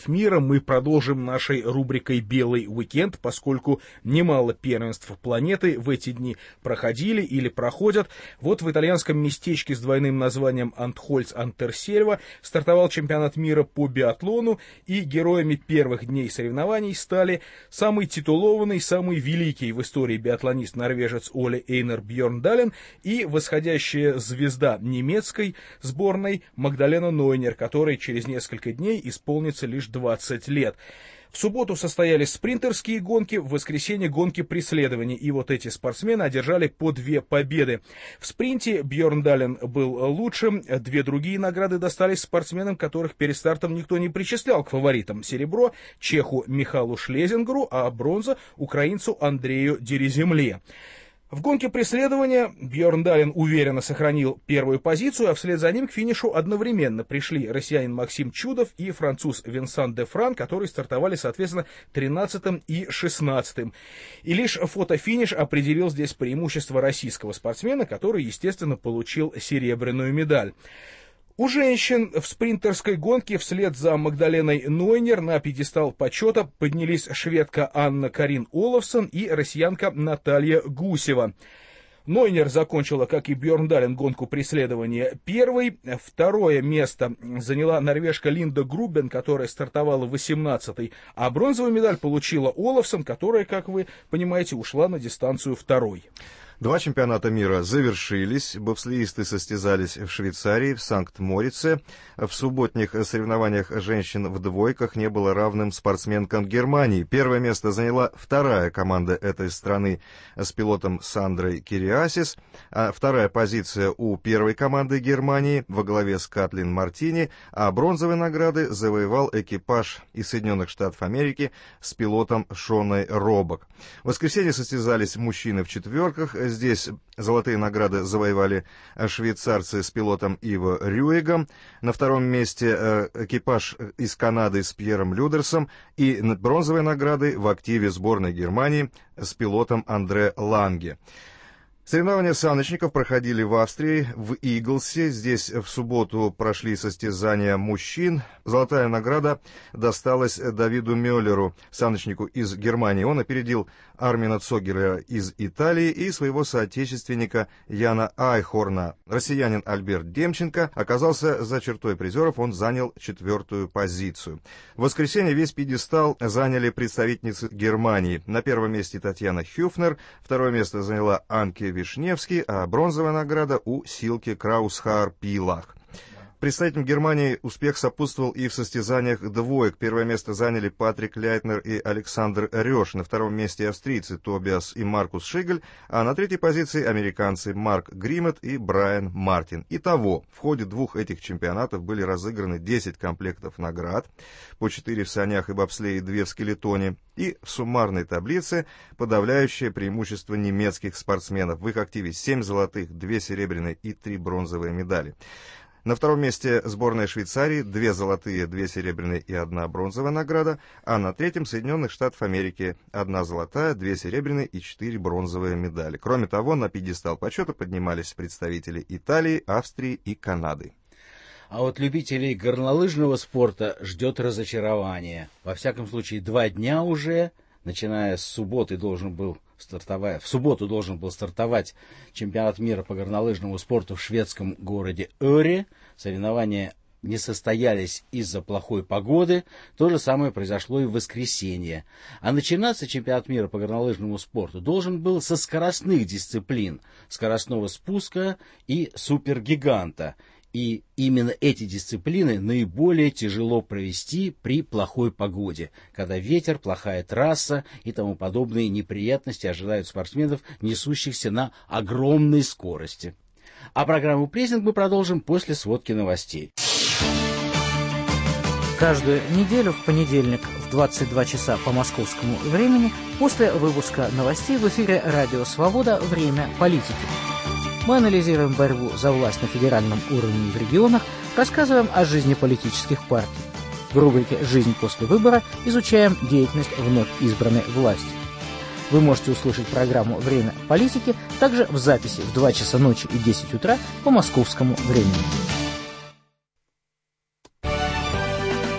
чемпионат мира мы продолжим нашей рубрикой «Белый уикенд», поскольку немало первенств планеты в эти дни проходили или проходят. Вот в итальянском местечке с двойным названием Антхольц-Антерсельва стартовал чемпионат мира по биатлону, и героями первых дней соревнований стали самый титулованный, самый великий в истории биатлонист-норвежец Оле Эйнар Бьерндален и восходящая звезда немецкой сборной Магдалена Нойнер, которой через несколько дней исполнится лишь 20 лет. В субботу состоялись спринтерские гонки, в воскресенье гонки преследований, и вот эти спортсмены одержали по 2 победы. В спринте Бьерндален был лучшим, 2 другие награды достались спортсменам, которых перед стартом никто не причислял к фаворитам. Серебро чеху Михалу Шлезингеру, а бронза украинцу Андрею Дереземле. В гонке преследования Бьерндален уверенно сохранил первую позицию, а вслед за ним к финишу одновременно пришли россиянин Максим Чудов и француз Винсан де Фран, которые стартовали, соответственно, 13-м и 16-м. И лишь фотофиниш определил здесь преимущество российского спортсмена, который, естественно, получил серебряную медаль. У женщин в спринтерской гонке вслед за Магдаленой Нойнер на пьедестал почета поднялись шведка Анна Карин Олафсон и россиянка Наталья Гусева. Нойнер закончила, как и Бьерндален, гонку преследования первой. Второе место заняла норвежка Линда Грубен, которая стартовала 18-й, а бронзовую медаль получила Олафсон, которая, как вы понимаете, ушла на дистанцию второй. 2 чемпионата мира завершились. Бобслеисты состязались в Швейцарии, в Санкт-Морице. В субботних соревнованиях женщин в двойках не было равным спортсменкам Германии. Первое место заняла вторая команда этой страны с пилотом Сандрой Кириасис. А вторая позиция у первой команды Германии во главе с Катлин Мартини. А бронзовые награды завоевал экипаж из Соединенных Штатов Америки с пилотом Шоной Робок. В воскресенье состязались мужчины в четверках. Здесь золотые награды завоевали швейцарцы с пилотом Иво Рюегом. На втором месте экипаж из Канады с Пьером Людерсом. И бронзовые награды в активе сборной Германии с пилотом Андре Ланге. Соревнования саночников проходили в Австрии, в Иглсе. Здесь в субботу прошли состязания мужчин. Золотая награда досталась Давиду Мюллеру, саночнику из Германии. Он опередил Армина Цогера из Италии и своего соотечественника Яна Айхорна. Россиянин Альберт Демченко оказался за чертой призеров, он занял 4-ю позицию. В воскресенье весь пьедестал заняли представительницы Германии. На первом месте Татьяна Хюфнер, второе место заняла Анке Вишневский, а бронзовая награда у Силки Краусхаар-Пилах. Представителям Германии успех сопутствовал и в состязаниях двоек. Первое место заняли Патрик Ляйтнер и Александр Рёш. На втором месте австрийцы Тобиас и Маркус Шигель, а на третьей позиции американцы Марк Гримет и Брайан Мартин. Итого, в ходе 2 этих чемпионатов были разыграны 10 комплектов наград, по 4 в санях и бобслее, 2 в скелетоне, и в суммарной таблице подавляющее преимущество немецких спортсменов. В их активе 7 золотых, 2 серебряные и 3 бронзовые медали. На втором месте сборная Швейцарии, 2 золотые, 2 серебряные и 1 бронзовая награда, а на третьем Соединенных Штатов Америки 1 золотая, 2 серебряные и 4 бронзовые медали. Кроме того, на пьедестал почета поднимались представители Италии, Австрии и Канады. А вот любителей горнолыжного спорта ждет разочарование. Во всяком случае, 2 дня уже, начиная с субботы, в субботу должен был стартовать чемпионат мира по горнолыжному спорту в шведском городе Öre. Соревнования не состоялись из-за плохой погоды. То же самое произошло и в воскресенье. А начинаться чемпионат мира по горнолыжному спорту должен был со скоростных дисциплин, скоростного спуска и супергиганта. И именно эти дисциплины наиболее тяжело провести при плохой погоде, когда ветер, плохая трасса и тому подобные неприятности ожидают спортсменов, несущихся на огромной скорости. А программу «Прессинг» мы продолжим после сводки новостей. Каждую неделю в понедельник в 22 часа по московскому времени после выпуска новостей в эфире «Радио Свобода. Время политики». Мы анализируем борьбу за власть на федеральном уровне и в регионах, рассказываем о жизни политических партий. В рубрике «Жизнь после выбора» изучаем деятельность вновь избранной власти. Вы можете услышать программу «Время политики» также в записи в 2 часа ночи и 10 утра по московскому времени.